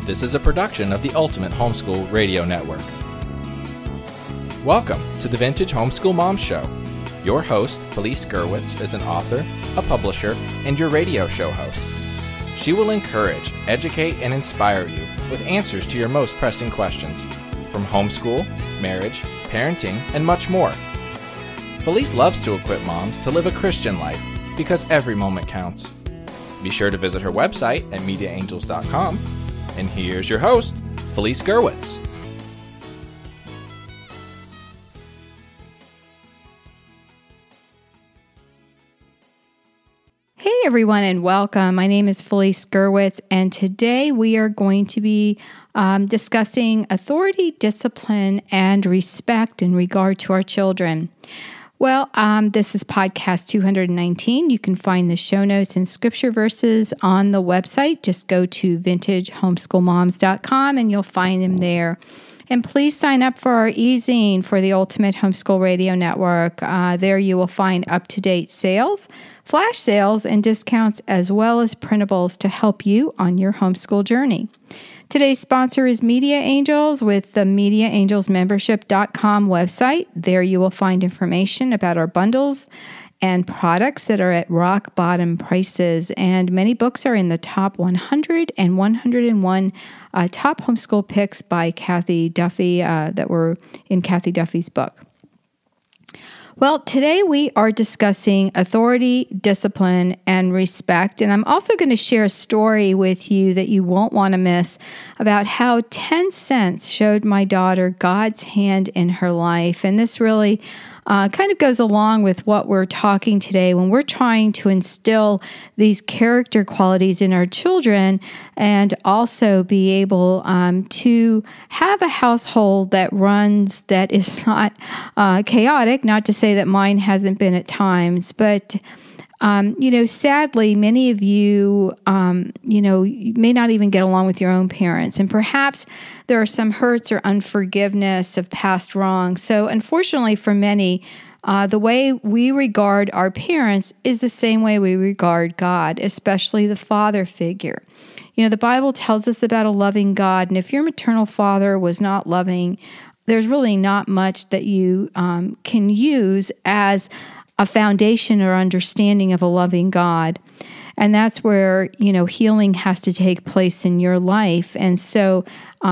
This is a production of the Ultimate Homeschool Radio Network. Welcome to the Vintage Homeschool Mom Show. Your host, Felice Gerwitz, is an author, a publisher, and your radio show host. She will encourage, educate, and inspire you with answers to your most pressing questions from homeschool, marriage, parenting, and much more. Felice loves to equip moms to live a Christian life because every moment counts. Be sure to visit her website at mediaangels.com. And here's your host, Felice Gerwitz. Hey everyone and welcome. My name is Felice Gerwitz and today we are going to be discussing authority, discipline, and respect in regard to our children. Well, this is podcast 219. You can find the show notes and scripture verses on the website. Just go to vintagehomeschoolmoms.com and you'll find them there. And please sign up for our e-zine for the Ultimate Homeschool Radio Network. There you will find up-to-date sales, flash sales, and discounts, as well as printables to help you on your homeschool journey. Today's sponsor is Media Angels with the MediaAngelsMembership.com website. There you will find information about our bundles and products that are at rock bottom prices. And many books are in the top 100 and 101 top homeschool picks by Kathy Duffy that were in Kathy Duffy's book. Well, today we are discussing authority, discipline, and respect. And I'm also going to share a story with you that you won't want to miss about how 10 cents showed my daughter God's hand in her life. And this really kind of goes along with what we're talking today when we're trying to instill these character qualities in our children and also be able to have a household that runs that is not chaotic, not to say that mine hasn't been at times, but sadly, many of you, you may not even get along with your own parents. And perhaps there are some hurts or unforgiveness of past wrongs. So unfortunately for many, the way we regard our parents is the same way we regard God, especially the father figure. You know, the Bible tells us about a loving God. And if your maternal father was not loving, there's really not much that you can use as a foundation or understanding of a loving God. And that's where, healing has to take place in your life. And so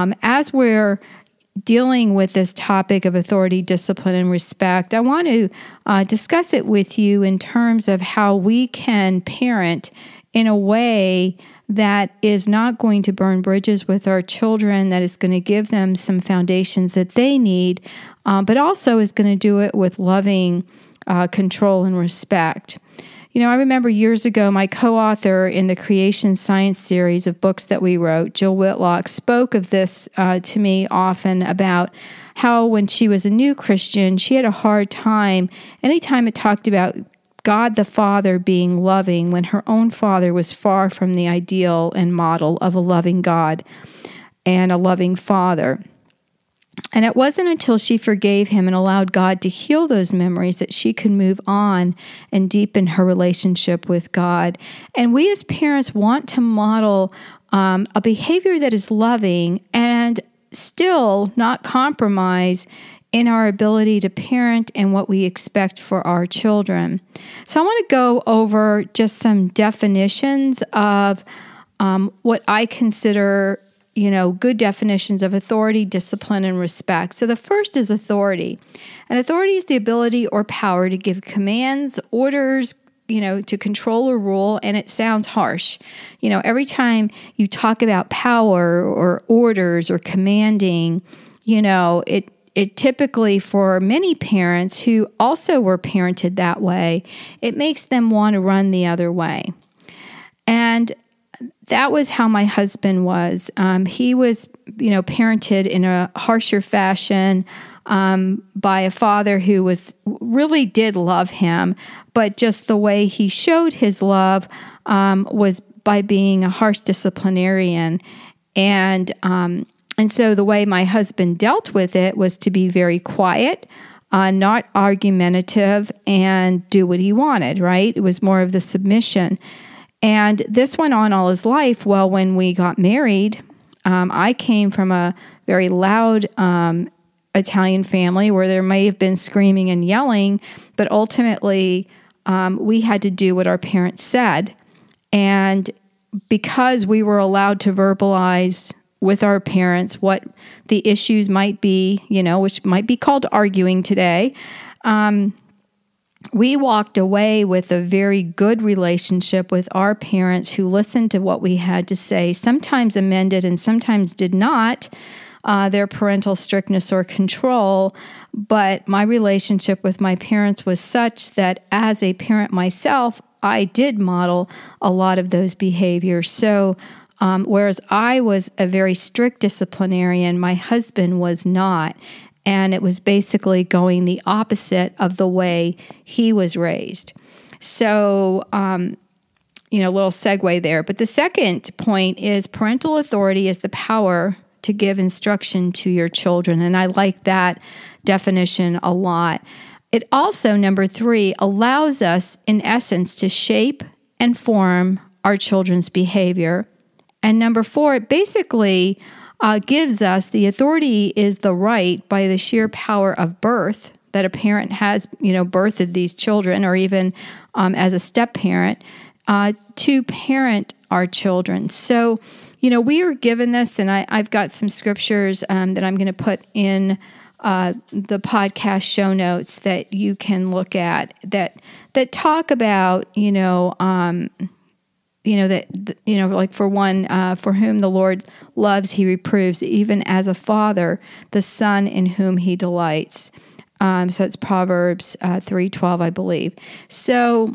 as we're dealing with this topic of authority, discipline, and respect, I want to discuss it with you in terms of how we can parent in a way that is not going to burn bridges with our children, that is going to give them some foundations that they need, but also is going to do it with loving control and respect. I remember years ago, my co-author in the Creation Science series of books that we wrote, Jill Whitlock, spoke of this to me often about how when she was a new Christian, she had a hard time anytime it talked about God the Father being loving when her own father was far from the ideal and model of a loving God and a loving father. And it wasn't until she forgave him and allowed God to heal those memories that she could move on and deepen her relationship with God. And we as parents want to model a behavior that is loving and still not compromise in our ability to parent and what we expect for our children. So I want to go over just some definitions of what I consider good definitions of authority, discipline, and respect. So the first is authority. And authority is the ability or power to give commands, orders, to control or rule, and it sounds harsh. Every time you talk about power or orders or commanding, it typically, for many parents who also were parented that way, it makes them want to run the other way. And that was how my husband was. He was, parented in a harsher fashion by a father who really did love him, but just the way he showed his love was by being a harsh disciplinarian. And so the way my husband dealt with it was to be very quiet, not argumentative, and do what he wanted, right? It was more of the submission. And this went on all his life. Well, when we got married, I came from a very loud Italian family where there may have been screaming and yelling, but ultimately we had to do what our parents said. And because we were allowed to verbalize with our parents what the issues might be, which might be called arguing today, we walked away with a very good relationship with our parents who listened to what we had to say, sometimes amended and sometimes did not their parental strictness or control. But my relationship with my parents was such that as a parent myself, I did model a lot of those behaviors. So whereas I was a very strict disciplinarian, my husband was not. And it was basically going the opposite of the way he was raised. So, little segue there. But the second point is parental authority is the power to give instruction to your children. And I like that definition a lot. It also, number 3, allows us, in essence, to shape and form our children's behavior. And number 4, it basically gives us the authority is the right by the sheer power of birth that a parent has, birthed these children, or even as a step-parent, to parent our children. So, we are given this, and I've got some scriptures that I'm going to put in the podcast show notes that you can look at that talk about, like for one, for whom the Lord loves, he reproves, even as a father, the son in whom he delights. So it's Proverbs 3:12, I believe. So,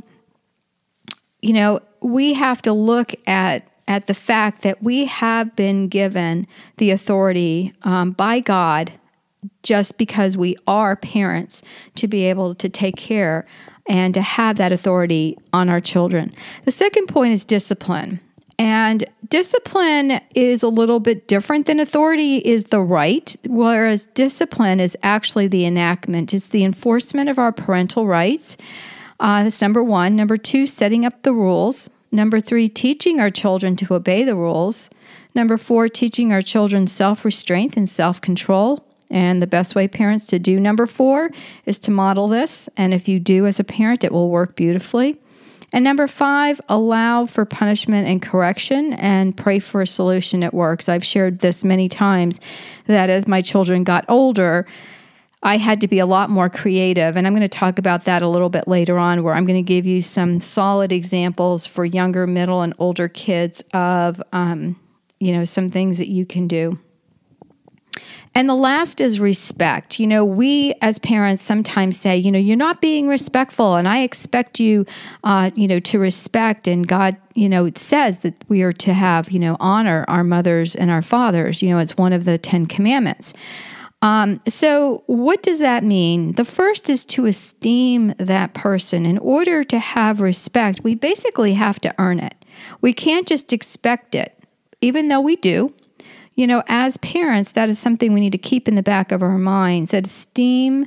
we have to look at the fact that we have been given the authority by God just because we are parents to be able to take care and to have that authority on our children. The second point is discipline. And discipline is a little bit different than authority is the right, whereas discipline is actually the enactment. It's the enforcement of our parental rights. That's number 1. Number 2, setting up the rules. Number 3, teaching our children to obey the rules. Number 4, teaching our children self-restraint and self-control. And the best way parents to do number 4 is to model this. And if you do as a parent, it will work beautifully. And number 5, allow for punishment and correction and pray for a solution that works. I've shared this many times that as my children got older, I had to be a lot more creative. And I'm going to talk about that a little bit later on, where I'm going to give you some solid examples for younger, middle, and older kids of, some things that you can do. And the last is respect. We as parents sometimes say, you're not being respectful, and I expect you, to respect. And God, it says that we are to have, honor our mothers and our fathers. It's one of the 10 commandments. So what does that mean? The first is to esteem that person. In order to have respect, we basically have to earn it. We can't just expect it, even though we do. As parents, that is something we need to keep in the back of our minds. That esteem,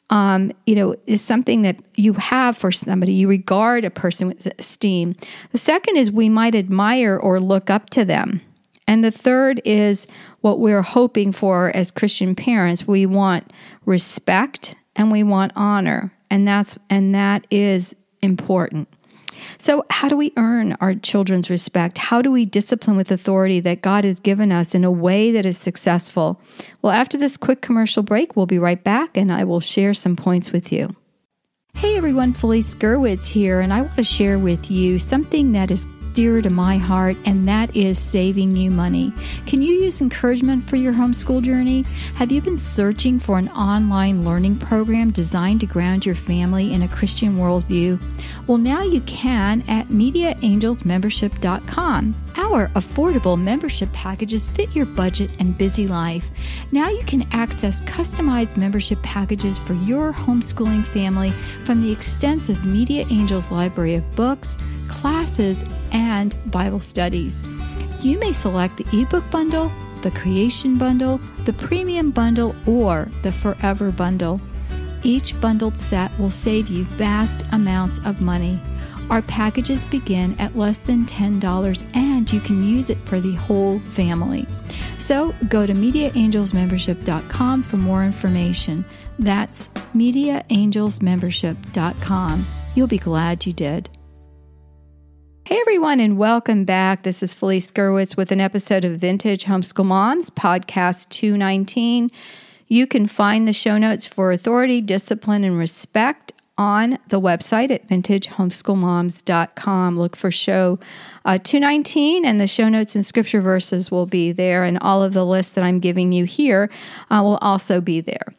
is something that you have for somebody. You regard a person with esteem. The second is we might admire or look up to them. And the third is what we're hoping for as Christian parents. We want respect and we want honor, and that is important. So how do we earn our children's respect? How do we discipline with authority that God has given us in a way that is successful? Well, after this quick commercial break, we'll be right back, and I will share some points with you. Hey everyone, Felice Gerwitz here, and I want to share with you something that is dear to my heart, and that is saving you money. Can you use encouragement for your homeschool journey? Have you been searching for an online learning program designed to ground your family in a Christian worldview? Well, now you can at MediaAngelsMembership.com. Our affordable membership packages fit your budget and busy life. Now you can access customized membership packages for your homeschooling family from the extensive Media Angels library of books, classes, and Bible studies. You may select the ebook bundle, the creation bundle, the premium bundle, or the forever bundle. Each bundled set will save you vast amounts of money. Our packages begin at less than $10, and you can use it for the whole family. So go to MediaAngelsMembership.com for more information. That's MediaAngelsMembership.com. You'll be glad you did. Hey everyone, and welcome back. This is Felice Gerwitz with an episode of Vintage Homeschool Moms, podcast 219. You can find the show notes for authority, discipline, and respect on the website at vintagehomeschoolmoms.com. Look for show 219, and the show notes and scripture verses will be there, and all of the lists that I'm giving you here will also be there.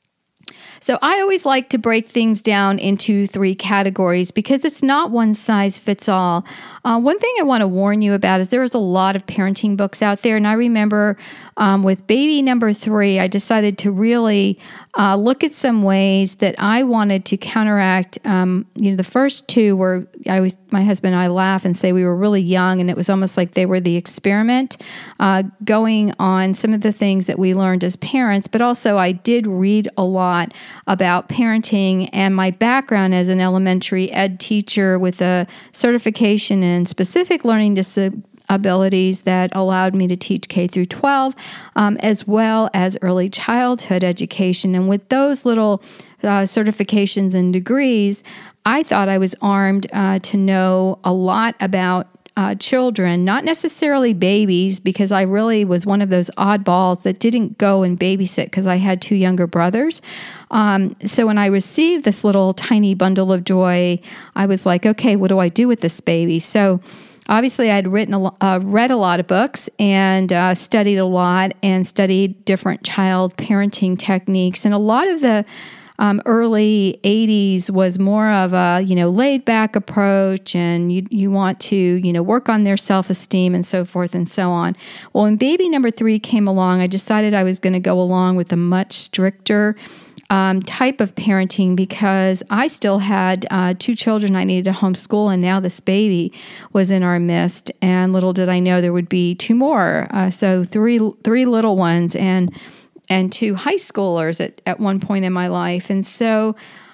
So I always like to break things down into 3 categories because it's not one size fits all. One thing I want to warn you about is there's a lot of parenting books out there, and I remember with baby number 3, I decided to really look at some ways that I wanted to counteract. The first 2 were my husband and I laugh and say we were really young, and it was almost like they were the experiment going on some of the things that we learned as parents. But also, I did read a lot about parenting, and my background as an elementary ed teacher with a certification in specific learning disabilities that allowed me to teach K through 12, as well as early childhood education. And with those little certifications and degrees, I thought I was armed to know a lot about children, not necessarily babies, because I really was one of those oddballs that didn't go and babysit because I had 2 younger brothers. So when I received this little tiny bundle of joy, I was like, okay, what do I do with this baby? So obviously, I'd read a lot of books and studied a lot and studied different child parenting techniques. And a lot of the early 80s was more of a, laid back approach, and you want to, work on their self-esteem and so forth and so on. Well, when baby number 3 came along, I decided I was going to go along with a much stricter type of parenting because I still had 2 children I needed to homeschool, and now this baby was in our midst, and little did I know there would be 2 more. So three little ones and 2 high schoolers at one point in my life. And so,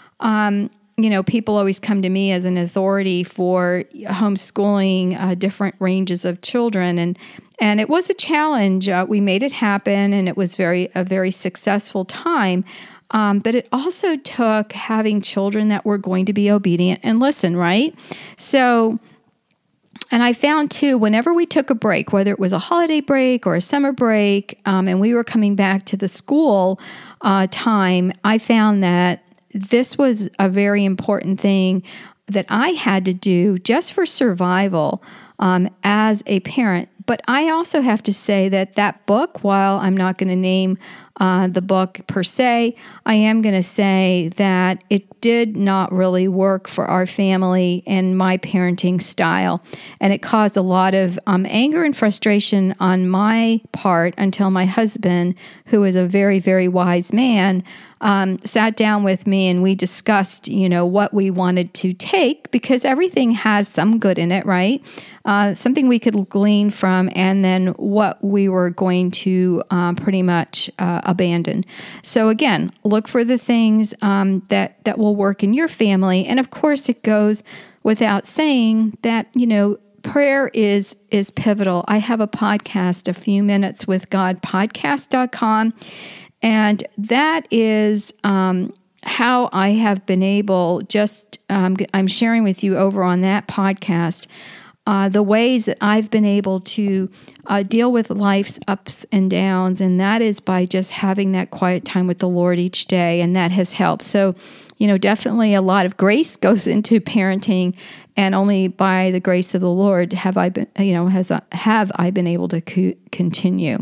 people always come to me as an authority for homeschooling different ranges of children. And it was a challenge. We made it happen, and it was a very successful time. But it also took having children that were going to be obedient and listen, right? So, and I found too, whenever we took a break, whether it was a holiday break or a summer break, and we were coming back to the school time, I found that this was a very important thing that I had to do just for survival as a parent. But I also have to say that book, while I'm not going to name the book per se, I am going to say that it did not really work for our family and my parenting style. And it caused a lot of anger and frustration on my part until my husband, who is a very, very wise man, sat down with me and we discussed, what we wanted to take, because everything has some good in it, right? Something we could glean from, and then what we were going to pretty much abandon. So again, look for the things that will work in your family. And of course, it goes without saying that, prayer is pivotal. I have a podcast, A Few Minutes with God, podcast.com. And that is how I have been able, I'm sharing with you over on that podcast, the ways that I've been able to deal with life's ups and downs, and that is by just having that quiet time with the Lord each day, and that has helped. So, definitely a lot of grace goes into parenting, and only by the grace of the Lord have I been, have I been able to continue.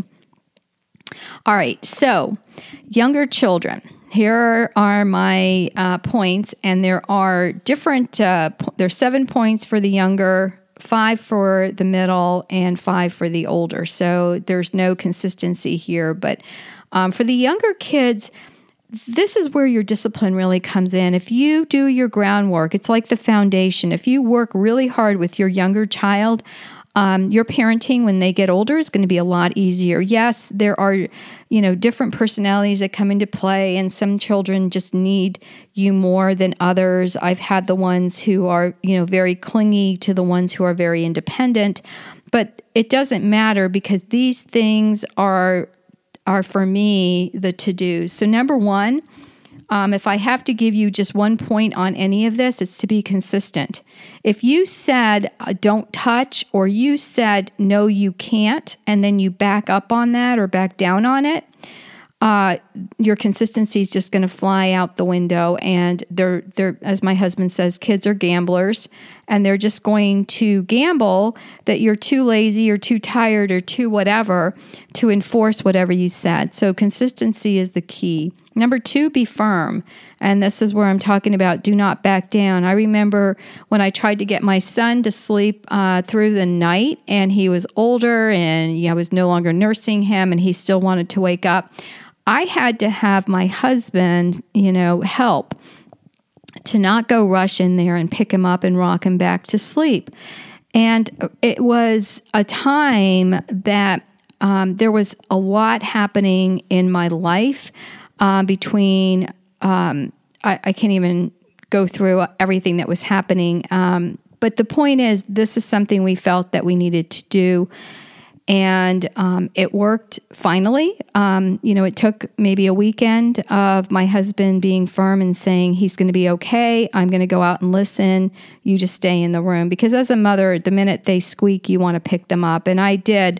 All right, so younger children. Here are my points, and there are different. There's 7 points for the younger, 5 for the middle, and 5 for the older. So there's no consistency here. But for the younger kids, this is where your discipline really comes in. If you do your groundwork, it's like the foundation. If you work really hard with your younger child, Your parenting when they get older is going to be a lot easier. Yes, there are, different personalities that come into play, and some children just need you more than others. I've had the ones who are, very clingy to the ones who are very independent, but it doesn't matter because these things are for me the to-dos. So number one, if I have to give you just one point on any of this, it's to be consistent. If you said don't touch, or you said no, you can't, and then you back up on that or back down on it, your consistency is just going to fly out the window. And they're, as my husband says, kids are gamblers, and they're just going to gamble that you're too lazy or too tired or too whatever to enforce whatever you said. So consistency is the key. Number two, be firm. And this is where I'm talking about do not back down. I remember when I tried to get my son to sleep through the night, and he was older, and I was no longer nursing him, and he still wanted to wake up. I had to have my husband, help to not go rush in there and pick him up and rock him back to sleep. And it was a time that there was a lot happening in my life between, I can't even go through everything that was happening. But the point is, this is something we felt that we needed to do. And it worked finally. It took maybe a weekend of my husband being firm and saying he's going to be okay. I'm going to go out and listen. You just stay in the room. Because as a mother, the minute they squeak, you want to pick them up. And I did,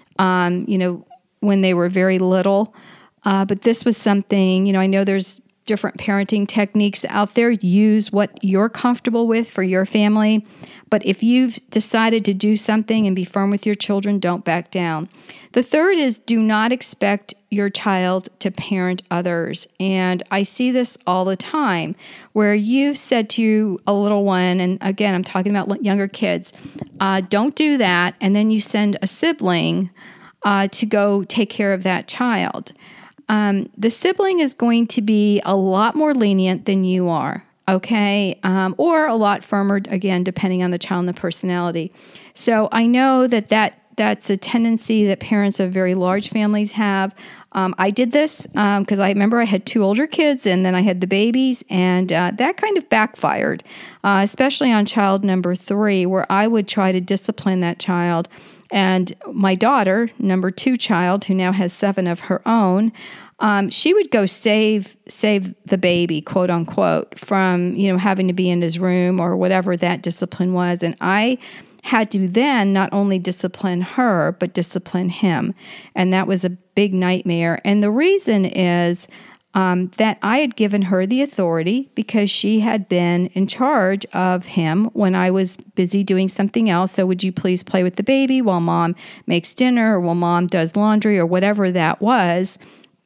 when they were very little. But this was something, I know there's different parenting techniques out there. Use what you're comfortable with for your family. But if you've decided to do something and be firm with your children, don't back down. The third is do not expect your child to parent others. And I see this all the time where you've said to a little one, and again, I'm talking about younger kids, don't do that. And then you send a sibling to go take care of that child. The sibling is going to be a lot more lenient than you are, okay? Or a lot firmer, again, depending on the child and the personality. So I know that's a tendency that parents of very large families have. I did this because I remember I had two older kids, and then I had the babies, and that kind of backfired, especially on child number 3, where I would try to discipline that child. And my daughter, number 2 child, who now has 7 of her own, she would go save the baby, quote unquote, from, having to be in his room or whatever that discipline was. And I had to then not only discipline her, but discipline him. And that was a big nightmare. And the reason is that I had given her the authority because she had been in charge of him when I was busy doing something else. So would you please play with the baby while mom makes dinner, or while mom does laundry, or whatever that was.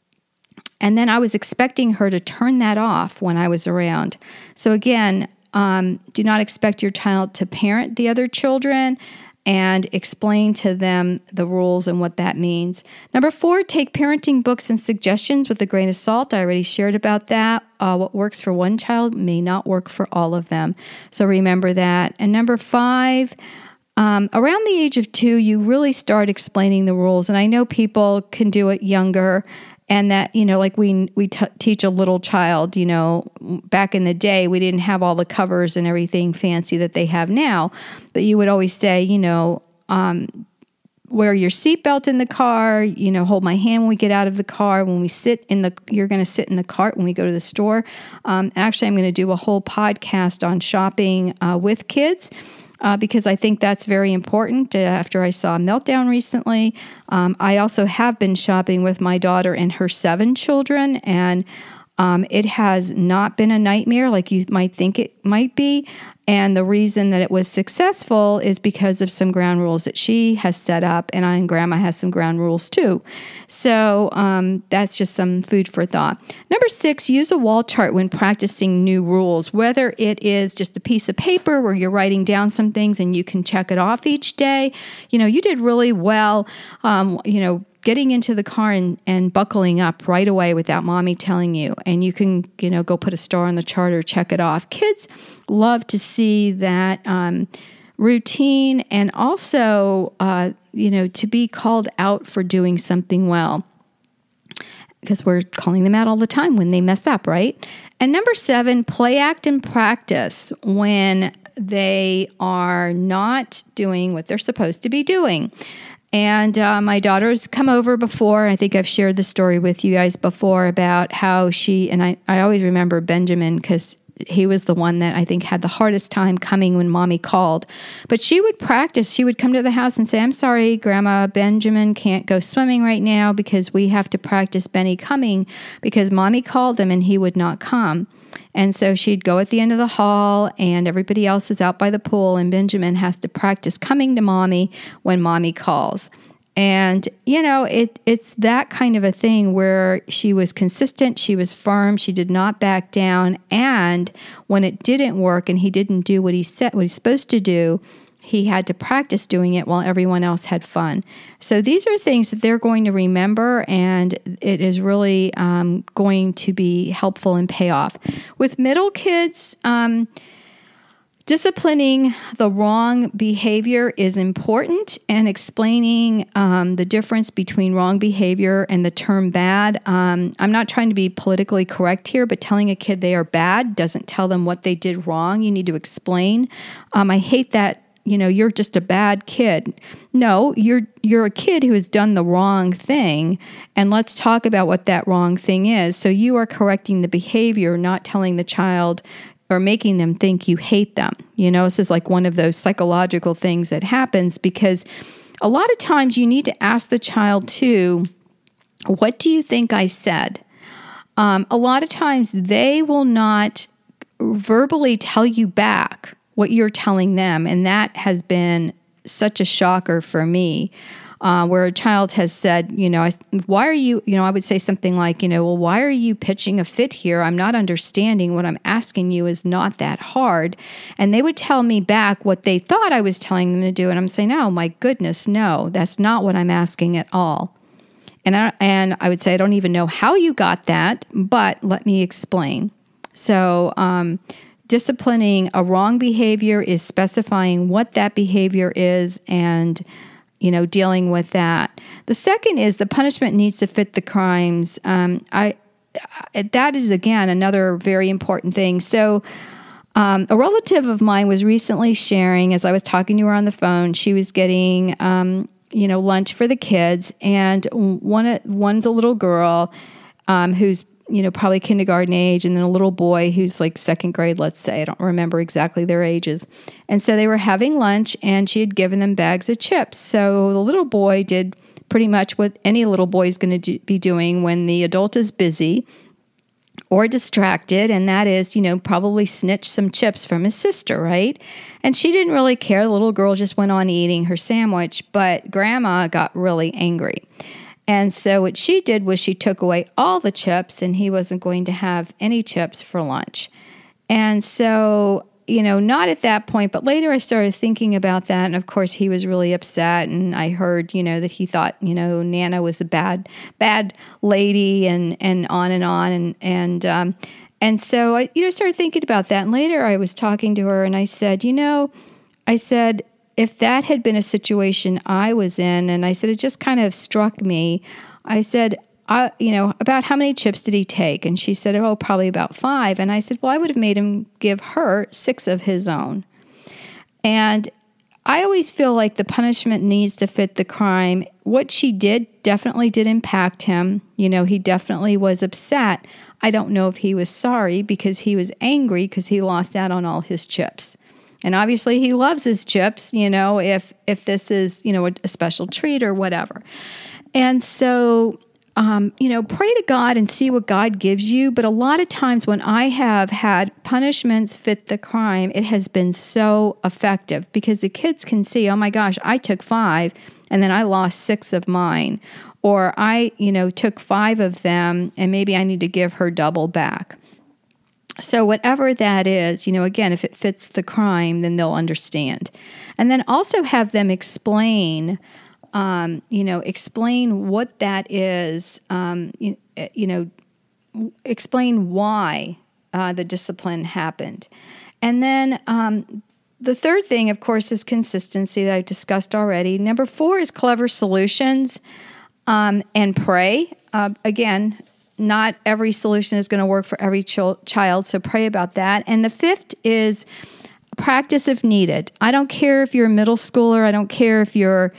And then I was expecting her to turn that off when I was around. So again, do not expect your child to parent the other children, and explain to them the rules and what that means. Number 4, take parenting books and suggestions with a grain of salt. I already shared about that. What works for one child may not work for all of them. So remember that. And number 5, around the age of 2, you really start explaining the rules. And I know people can do it younger. And that, like we teach a little child, back in the day, we didn't have all the covers and everything fancy that they have now. But you would always say, wear your seatbelt in the car, hold my hand when we get out of the car. When we you're going to sit in the cart when we go to the store. Actually, I'm going to do a whole podcast on shopping with kids. Because I think that's very important after I saw a meltdown recently. I also have been shopping with my daughter and her 7 children, and it has not been a nightmare like you might think it might be. And the reason that it was successful is because of some ground rules that she has set up, and Grandma has some ground rules too. So that's just some food for thought. Number 6, use a wall chart when practicing new rules, whether it is just a piece of paper where you're writing down some things and you can check it off each day. You did really well, getting into the car and buckling up right away without mommy telling you. And you can, go put a star on the chart or check it off. Kids love to see that routine, and also, to be called out for doing something well. Because we're calling them out all the time when they mess up, right? And number 7, play, act, and practice when they are not doing what they're supposed to be doing. And my daughter's come over before. I think I've shared the story with you guys before about how I always remember Benjamin because he was the one that I think had the hardest time coming when Mommy called. But she would practice. She would come to the house and say, "I'm sorry, Grandma, Benjamin can't go swimming right now because we have to practice Benny coming because Mommy called him and he would not come." And so she'd go at the end of the hall and everybody else is out by the pool and Benjamin has to practice coming to Mommy when Mommy calls. And, it's that kind of a thing where she was consistent, she was firm, she did not back down. And when it didn't work and he didn't do what he said, what he's supposed to do, he had to practice doing it while everyone else had fun. So these are things that they're going to remember, and it is really going to be helpful and pay off. With middle kids, disciplining the wrong behavior is important, and explaining the difference between wrong behavior and the term bad. I'm not trying to be politically correct here, but telling a kid they are bad doesn't tell them what they did wrong. You need to explain. I hate that. You're just a bad kid. No, you're a kid who has done the wrong thing, and let's talk about what that wrong thing is. So you are correcting the behavior, not telling the child or making them think you hate them. This is like one of those psychological things that happens because a lot of times you need to ask the child too, what do you think I said? A lot of times they will not verbally tell you back what you're telling them. And that has been such a shocker for me, where a child has said, why are you, I would say something like, well, why are you pitching a fit here? I'm not understanding. What I'm asking you is not that hard. And they would tell me back what they thought I was telling them to do. And I'm saying, oh my goodness, no, that's not what I'm asking at all. And I would say, I don't even know how you got that, but let me explain. So, disciplining a wrong behavior is specifying what that behavior is and, dealing with that. The second is the punishment needs to fit the crimes. That is, again, another very important thing. So a relative of mine was recently sharing, as I was talking to her on the phone, she was getting, lunch for the kids. And one's a little girl who's probably kindergarten age, and then a little boy who's like second grade, let's say. I don't remember exactly their ages. And so they were having lunch, and she had given them bags of chips. So the little boy did pretty much what any little boy is going to be doing when the adult is busy or distracted, and that is, probably snitch some chips from his sister, right? And she didn't really care. The little girl just went on eating her sandwich, but Grandma got really angry. And so what she did was she took away all the chips, and he wasn't going to have any chips for lunch. And so, not at that point, but later I started thinking about that. And of course he was really upset. And I heard, that he thought, Nana was a bad lady and on and on. And so I, started thinking about that. And later I was talking to her and I said, if that had been a situation I was in, and I said, it just kind of struck me. I said, about how many chips did he take? And she said, oh, probably about 5. And I said, well, I would have made him give her 6 of his own. And I always feel like the punishment needs to fit the crime. What she did definitely did impact him. He definitely was upset. I don't know if he was sorry because he was angry because he lost out on all his chips. And obviously he loves his chips, if this is, a special treat or whatever. And so, pray to God and see what God gives you. But a lot of times when I have had punishments fit the crime, it has been so effective because the kids can see, oh my gosh, I took 5 and then I lost 6 of mine. Or I, took 5 of them and maybe I need to give her double back. So whatever that is, again, if it fits the crime, then they'll understand. And then also have them explain, explain what that is, explain why the discipline happened. And then The third thing, of course, is consistency that I've discussed already. Number 4 is clever solutions and pray. Again, not every solution is going to work for every child, so pray about that. And the 5th is practice if needed. I don't care if you're a middle schooler. I don't care if you're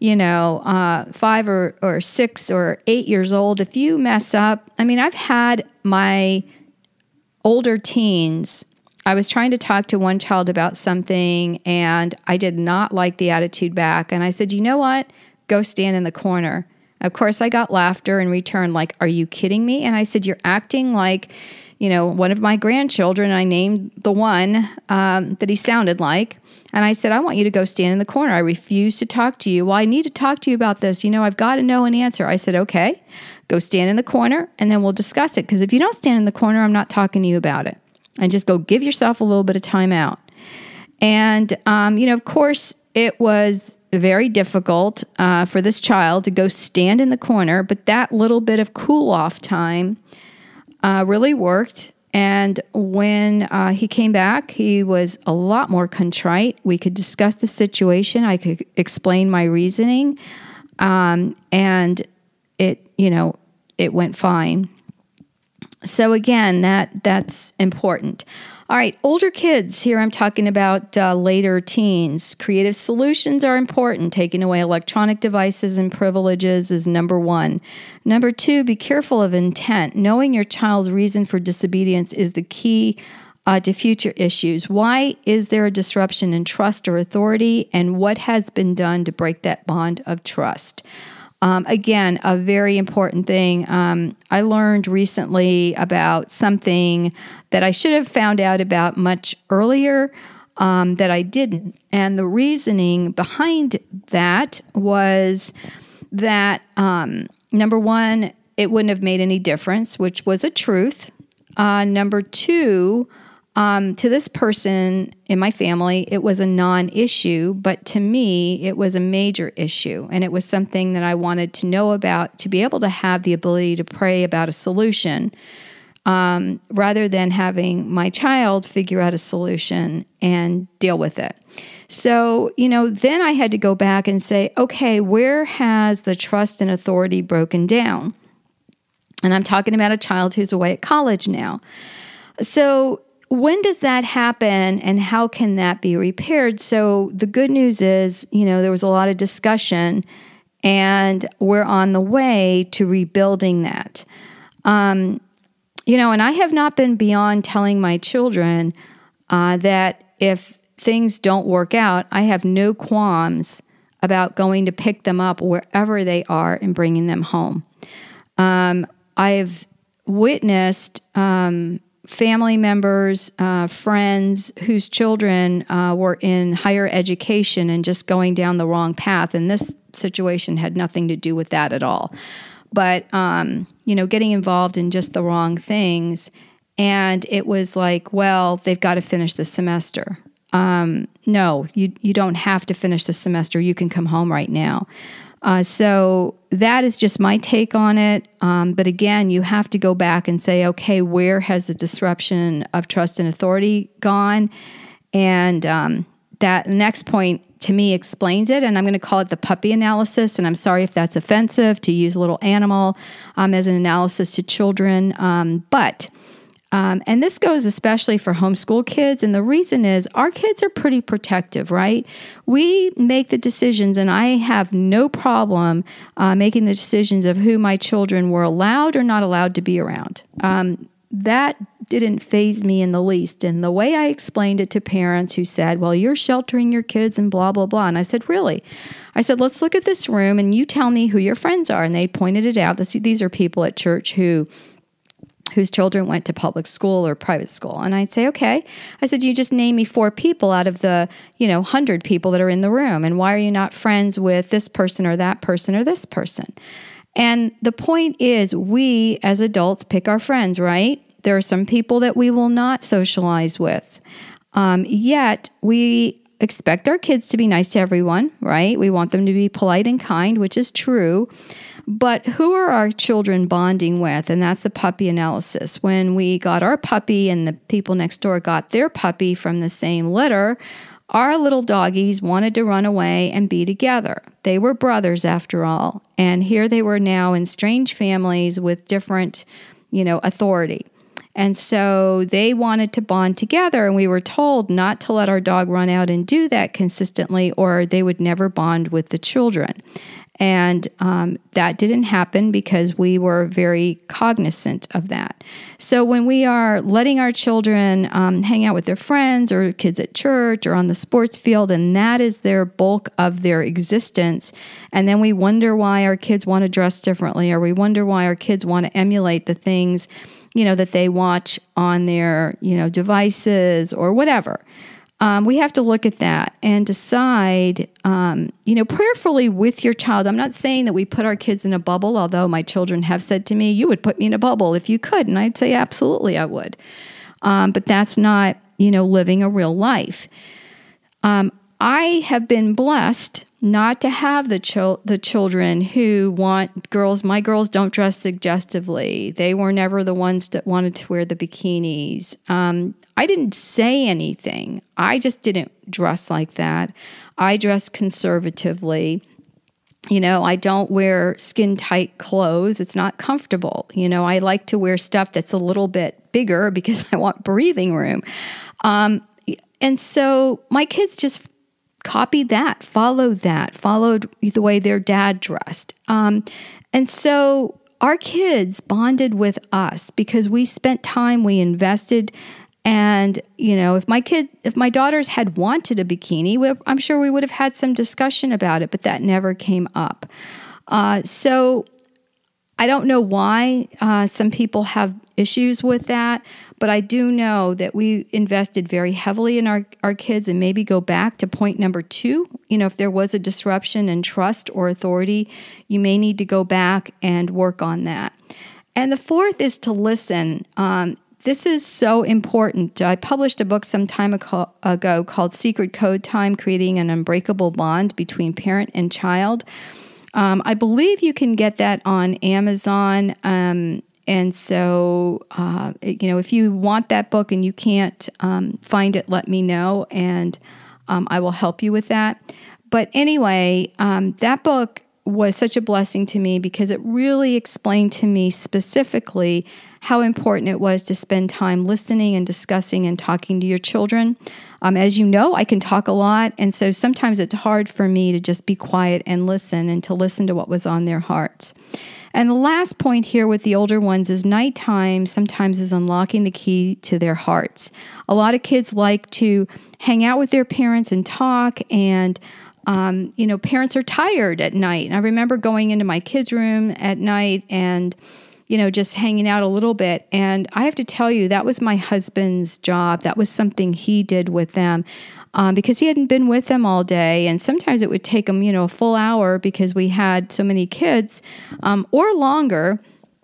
5 or 6 or 8 years old. If you mess up, I've had my older teens. I was trying to talk to one child about something, and I did not like the attitude back. And I said, you know what? Go stand in the corner. Of course, I got laughter in return, like, are you kidding me? And I said, you're acting like, one of my grandchildren. I named the one that he sounded like. And I said, I want you to go stand in the corner. I refuse to talk to you. Well, I need to talk to you about this. I've got to know an answer. I said, okay, go stand in the corner, and then we'll discuss it. Because if you don't stand in the corner, I'm not talking to you about it. And just go give yourself a little bit of time out. And, of course, it was very difficult for this child to go stand in the corner, but that little bit of cool-off time really worked. And when he came back, he was a lot more contrite. We could discuss the situation. I could explain my reasoning, and it went fine. So again, that's important. All right, older kids. Here I'm talking about later teens. Creative solutions are important. Taking away electronic devices and privileges is number 1. Number 2, be careful of intent. Knowing your child's reason for disobedience is the key to future issues. Why is there a disruption in trust or authority, and what has been done to break that bond of trust? Again, a very important thing. I learned recently about something that I should have found out about much earlier that I didn't. And the reasoning behind that was that, number 1, it wouldn't have made any difference, which was a truth. Number 2, to this person in my family, it was a non-issue, but to me, it was a major issue. And it was something that I wanted to know about to be able to have the ability to pray about a solution rather than having my child figure out a solution and deal with it. So, then I had to go back and say, okay, where has the trust and authority broken down? And I'm talking about a child who's away at college now. So, when does that happen, and how can that be repaired? So the good news is, there was a lot of discussion, and we're on the way to rebuilding that. And I have not been beyond telling my children that if things don't work out, I have no qualms about going to pick them up wherever they are and bringing them home. I've witnessed family members, friends whose children were in higher education and just going down the wrong path. And this situation had nothing to do with that at all. But, getting involved in just the wrong things. And it was like, well, they've got to finish the semester. No, you don't have to finish the semester. You can come home right now. So that is just my take on it. But again, you have to go back and say, okay, where has the disruption of trust and authority gone? And that next point to me explains it. And I'm going to call it the puppy analysis. And I'm sorry if that's offensive to use a little animal as an analysis to children. And this goes especially for homeschool kids. And the reason is our kids are pretty protective, right? We make the decisions, and I have no problem making the decisions of who my children were allowed or not allowed to be around. That didn't faze me in the least. And the way I explained it to parents who said, well, you're sheltering your kids and blah, blah, blah. And I said, really? I said, let's look at this room and you tell me who your friends are. And they pointed it out. These are people at church whose children went to public school or private school. And I'd say, okay. I said, you just name me 4 people out of the, 100 people that are in the room. And why are you not friends with this person or that person or this person? And the point is, we as adults pick our friends, right? There are some people that we will not socialize with. Yet we expect our kids to be nice to everyone, right? We want them to be polite and kind, which is true. But who are our children bonding with? And that's the puppy analysis. When we got our puppy and the people next door got their puppy from the same litter, Our little doggies wanted to run away and be together. They were brothers after all. And here they were now in strange families with different, authority. And so they wanted to bond together, and we were told not to let our dog run out and do that consistently, or they would never bond with the children. And that didn't happen because we were very cognizant of that. So when we are letting our children hang out with their friends or kids at church or on the sports field, and that is their bulk of their existence, and then we wonder why our kids want to dress differently, or we wonder why our kids want to emulate the things that they watch on their, devices or whatever. We have to look at that and decide, prayerfully with your child. I'm not saying that we put our kids in a bubble, although my children have said to me, you would put me in a bubble if you could. And I'd say, absolutely, I would. But that's not, living a real life. I have been blessed not to have the children who want girls. My girls don't dress suggestively. They were never the ones that wanted to wear the bikinis. I didn't say anything. I just didn't dress like that. I dress conservatively. I don't wear skin-tight clothes. It's not comfortable. I like to wear stuff that's a little bit bigger because I want breathing room. And so my kids just copied that, followed the way their dad dressed. And so our kids bonded with us because we spent time, we invested. And, if my daughters had wanted a bikini, I'm sure we would have had some discussion about it, but that never came up. So I don't know why some people have issues with that, but I do know that we invested very heavily in our kids, and maybe go back to point number 2. If there was a disruption in trust or authority, you may need to go back and work on that. And the 4th is to listen. This is so important. I published a book some time ago called Secret Code Time, Creating an Unbreakable Bond Between Parent and Child. I believe you can get that on Amazon. And so, if you want that book and you can't find it, let me know, and I will help you with that. But anyway, that book was such a blessing to me because it really explained to me specifically how important it was to spend time listening and discussing and talking to your children. As you know, I can talk a lot, and so sometimes it's hard for me to just be quiet and listen, and to listen to what was on their hearts. And the last point here with the older ones is nighttime sometimes is unlocking the key to their hearts. A lot of kids like to hang out with their parents and talk, and parents are tired at night. And I remember going into my kids' room at night and, just hanging out a little bit. And I have to tell you, that was my husband's job. That was something he did with them because he hadn't been with them all day. And sometimes it would take him, a full hour because we had so many kids or longer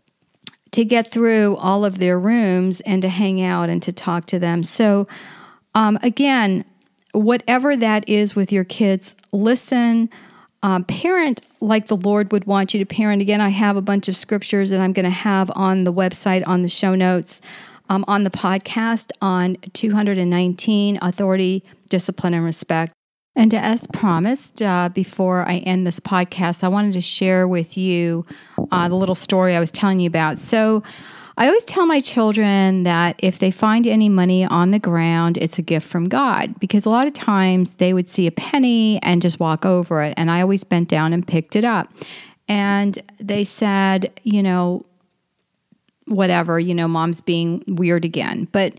to get through all of their rooms and to hang out and to talk to them. So again, whatever that is with your kids, listen, parent like the Lord would want you to parent. Again, I have a bunch of scriptures that I'm going to have on the website, on the show notes, on the podcast on 219, Authority, Discipline, and Respect. And as promised, before I end this podcast, I wanted to share with you the little story I was telling you about. So I always tell my children that if they find any money on the ground, it's a gift from God, because a lot of times they would see a penny and just walk over it. And I always bent down and picked it up. And they said, whatever, mom's being weird again. But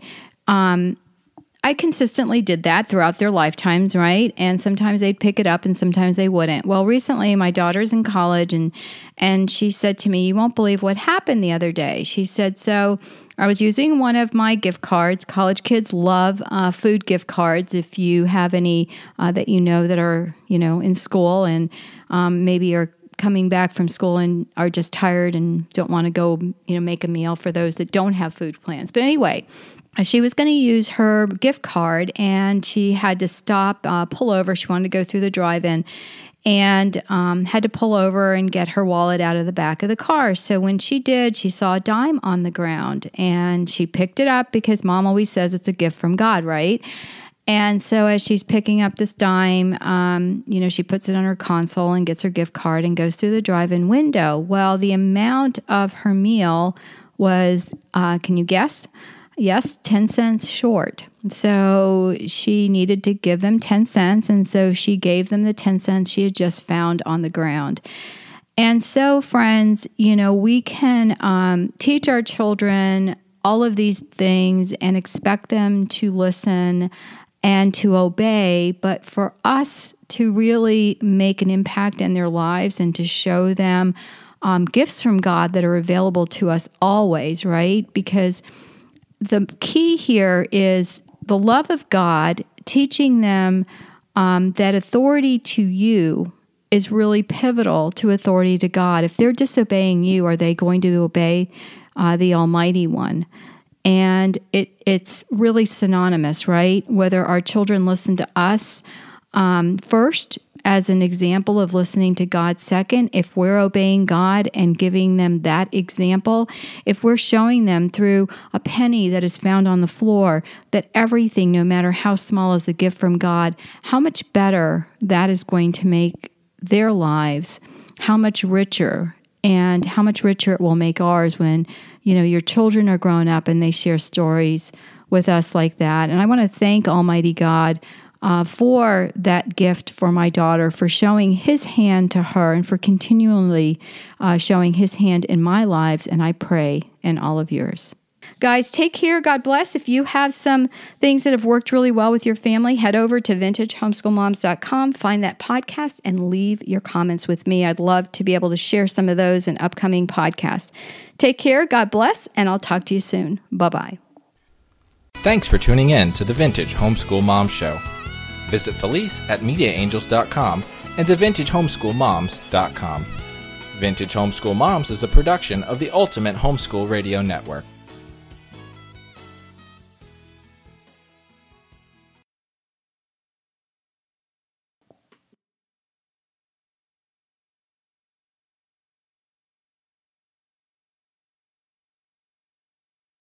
I consistently did that throughout their lifetimes, right? And sometimes they'd pick it up and sometimes they wouldn't. Well, recently my daughter's in college and she said to me, you won't believe what happened the other day. She said, so I was using one of my gift cards. College kids love food gift cards. If you have any that that are, in school and maybe are coming back from school and are just tired and don't want to go, make a meal for those that don't have food plans. But anyway, she was going to use her gift card and she had to stop, pull over. She wanted to go through the drive-in and had to pull over and get her wallet out of the back of the car. So when she did, she saw a dime on the ground and she picked it up because Mom always says it's a gift from God, right? And so as she's picking up this dime, she puts it on her console and gets her gift card and goes through the drive-in window. Well, the amount of her meal was, can you guess? Yes, 10 cents short. So she needed to give them 10 cents. And so she gave them the 10 cents she had just found on the ground. And so, friends, we can teach our children all of these things and expect them to listen and to obey. But for us to really make an impact in their lives and to show them gifts from God that are available to us always, right? Because the key here is the love of God, teaching them that authority to you is really pivotal to authority to God. If they're disobeying you, are they going to obey the Almighty One? And it's really synonymous, right? Whether our children listen to us first, as an example of listening to God second, if we're obeying God and giving them that example, if we're showing them through a penny that is found on the floor that everything, no matter how small, is a gift from God, how much better that is going to make their lives, how much richer, and how much richer it will make ours when, your children are grown up and they share stories with us like that. And I want to thank Almighty God for that gift for my daughter, for showing His hand to her and for continually showing His hand in my lives, and I pray in all of yours. Guys, take care. God bless. If you have some things that have worked really well with your family, head over to vintagehomeschoolmoms.com, find that podcast, and leave your comments with me. I'd love to be able to share some of those in upcoming podcasts. Take care. God bless, and I'll talk to you soon. Bye-bye. Thanks for tuning in to the Vintage Homeschool Mom Show. Visit Felice at MediaAngels.com and TheVintageHomeschoolMoms.com. Vintage Homeschool Moms is a production of the Ultimate Homeschool Radio Network.